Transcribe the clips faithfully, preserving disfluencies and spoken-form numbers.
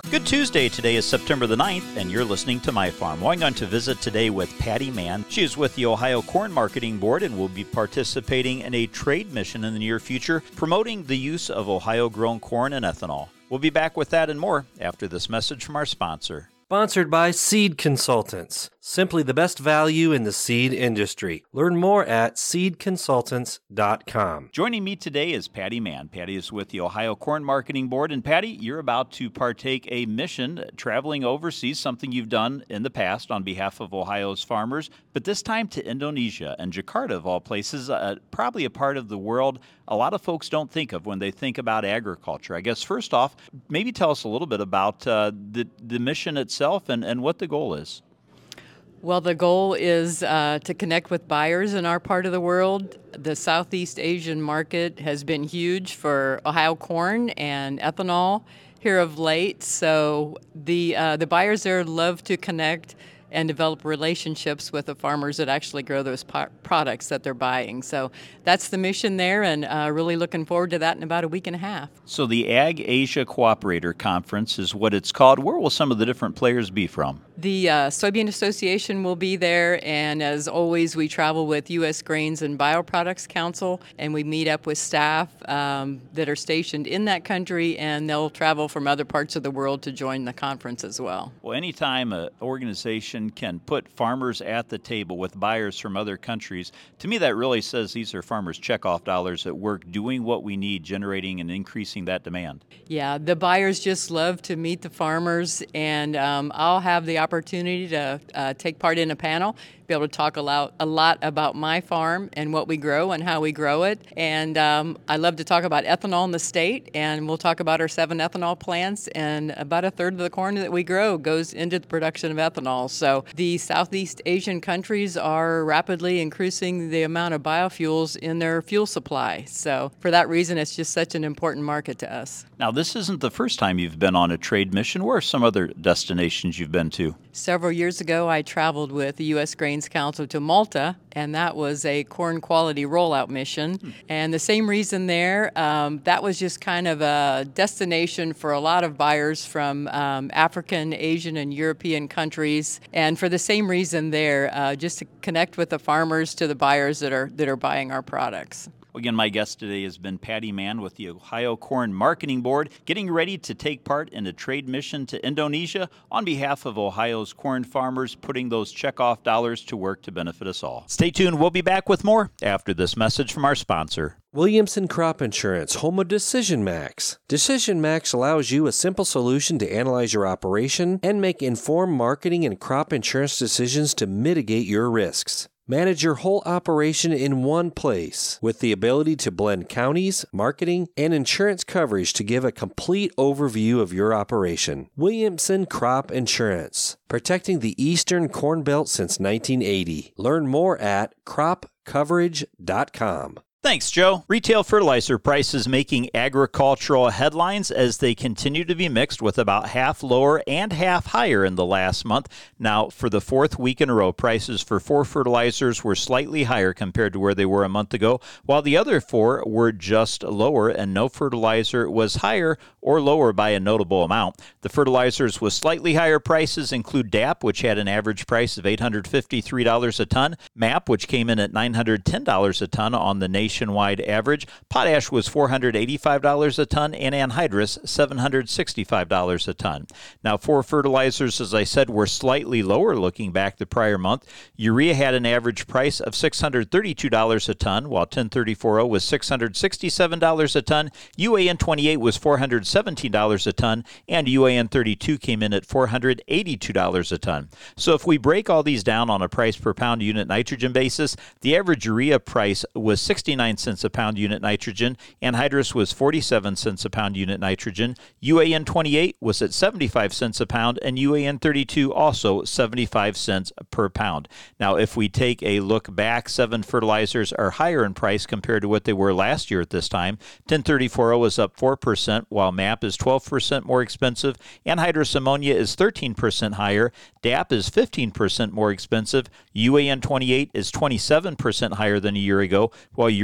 Good Tuesday. Today is September the ninth, and you're listening to My Farm. We're going to visit today with Patty Mann. She is with the Ohio Corn Marketing Board and will be participating in a trade mission in the near future, promoting the use of Ohio-grown corn and ethanol. We'll be back with that and more after this message from our sponsor. Sponsored by Seed Consultants, simply the best value in the seed industry. Learn more at seed consultants dot com. Joining me today is Patty Mann. Patty is with the Ohio Corn Marketing Board. And Patty, you're about to partake a mission traveling overseas, something you've done in the past on behalf of Ohio's farmers, but this time to Indonesia and Jakarta, of all places, uh, probably a part of the world a lot of folks don't think of when they think about agriculture. I guess first off, maybe tell us a little bit about uh, the, the mission itself and, and what the goal is. Well, the goal is uh, to connect with buyers in our part of the world. The Southeast Asian market has been huge for Ohio corn and ethanol here of late. So the uh, the buyers there love to connect and develop relationships with the farmers that actually grow those po- products that they're buying. So that's the mission there, and uh, really looking forward to that in about a week and a half. So the Ag Asia Cooperator Conference is what it's called. Where will some of the different players be from? The uh, Soybean Association will be there, and as always, we travel with U S Grains and Bioproducts Council, and we meet up with staff um, that are stationed in that country, and they'll travel from other parts of the world to join the conference as well. Well, anytime an organization can put farmers at the table with buyers from other countries, to me that really says these are farmers' checkoff dollars at work doing what we need, generating and increasing that demand. Yeah, the buyers just love to meet the farmers, and um, I'll have the opportunity to uh, take part in a panel, be able to talk a lot, a lot about my farm and what we grow and how we grow it. And um, I love to talk about ethanol in the state, and we'll talk about our seven ethanol plants, and about a third of the corn that we grow goes into the production of ethanol. So the Southeast Asian countries are rapidly increasing the amount of biofuels in their fuel supply. So for that reason, it's just such an important market to us. Now, this isn't the first time you've been on a trade mission. Where are some other destinations you've been to? Several years ago, I traveled with the U S Grains Council to Malta, and that was a corn quality rollout mission. Hmm. And the same reason there, um, that was just kind of a destination for a lot of buyers from um, African, Asian, and European countries. And for the same reason there, uh, just to connect with the farmers to the buyers that are that are buying our products. Again, my guest today has been Patty Mann with the Ohio Corn Marketing Board, getting ready to take part in a trade mission to Indonesia on behalf of Ohio's corn farmers, putting those checkoff dollars to work to benefit us all. Stay tuned. We'll be back with more after this message from our sponsor. Williamson Crop Insurance, home of Decision Max. Decision Max allows you a simple solution to analyze your operation and make informed marketing and crop insurance decisions to mitigate your risks. Manage your whole operation in one place with the ability to blend counties, marketing, and insurance coverage to give a complete overview of your operation. Williamson Crop Insurance, protecting the Eastern Corn Belt since nineteen eighty. Learn more at crop coverage dot com. Thanks, Joe. Retail fertilizer prices making agricultural headlines as they continue to be mixed, with about half lower and half higher in the last month. Now, for the fourth week in a row, prices for four fertilizers were slightly higher compared to where they were a month ago, while the other four were just lower, and no fertilizer was higher or lower by a notable amount. The fertilizers with slightly higher prices include D A P, which had an average price of eight hundred fifty-three dollars a ton, M A P, which came in at nine hundred ten dollars a ton on the nation nationwide average. Potash was four hundred eighty-five dollars a ton, and anhydrous seven hundred sixty-five dollars a ton. Now, for fertilizers, as I said, were slightly lower looking back the prior month. Urea had an average price of six hundred thirty-two dollars a ton, while ten thirty-four oh was six hundred sixty-seven dollars a ton. U A N twenty-eight was four hundred seventeen dollars a ton, and U A N thirty-two came in at four hundred eighty-two dollars a ton. So if we break all these down on a price per pound unit nitrogen basis, the average urea price was sixty-nine cents a pound unit nitrogen, anhydrous was forty-seven cents a pound unit nitrogen, U A N twenty-eight was at seventy-five cents a pound, and U A N thirty-two also seventy-five cents per pound. Now, if we take a look back, seven fertilizers are higher in price compared to what they were last year at this time. ten thirty-four oh is up four percent, while M A P is twelve percent more expensive, anhydrous ammonia is thirteen percent higher, D A P is fifteen percent more expensive, U A N twenty-eight is twenty-seven percent higher than a year ago, while urea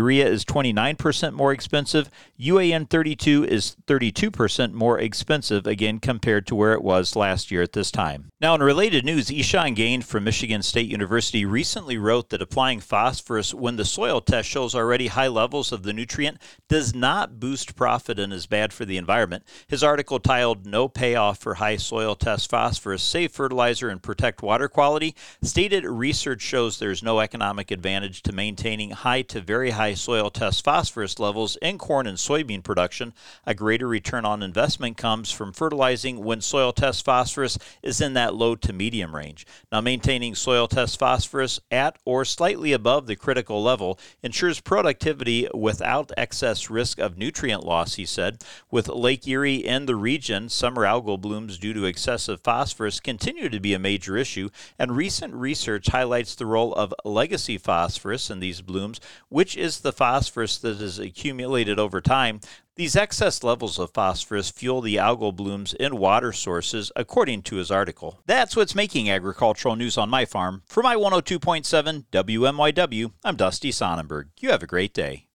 urea is twenty-nine percent more expensive. U A N thirty-two is thirty-two percent more expensive, again, compared to where it was last year at this time. Now, in related news, Ishan Gain from Michigan State University recently wrote that applying phosphorus when the soil test shows already high levels of the nutrient does not boost profit and is bad for the environment. His article titled "No Payoff for High Soil Test Phosphorus, Save Fertilizer and Protect Water Quality" stated research shows there's no economic advantage to maintaining high to very high soil test phosphorus levels in corn and soybean production. A greater return on investment comes from fertilizing when soil test phosphorus is in that low to medium range. Now, maintaining soil test phosphorus at or slightly above the critical level ensures productivity without excess risk of nutrient loss, he said. With Lake Erie and the region, summer algal blooms due to excessive phosphorus continue to be a major issue, and recent research highlights the role of legacy phosphorus in these blooms, which is the phosphorus that is accumulated over time. These excess levels of phosphorus fuel the algal blooms in water sources, according to his article. That's what's making agricultural news on my farm. For my one oh two point seven W M Y W, I'm Dusty Sonnenberg. You have a great day.